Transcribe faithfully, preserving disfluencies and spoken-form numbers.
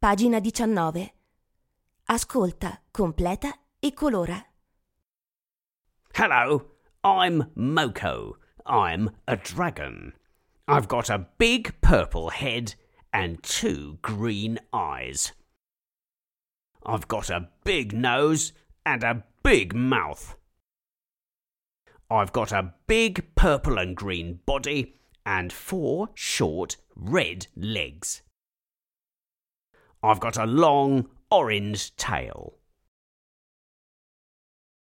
pagina diciannove. Ascolta, completa e colora. Hello, I'm Moko. I'm a dragon. I've got a big purple head and two green eyes. I've got a big nose and a big mouth. I've got a big purple and green body and four short red legs. I've got a long orange tail.